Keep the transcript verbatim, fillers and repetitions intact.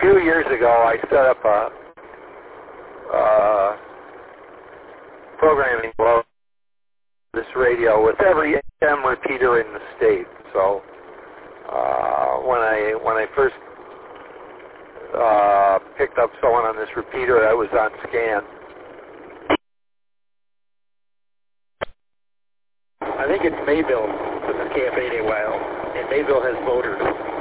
few years ago, I set up a uh, programming below this radio with every A M repeater in the state. So uh, when I when I first uh, picked up someone on this repeater, I was on scan. I think it's Mayville with the Cafe de Wild, and Mayville has voters.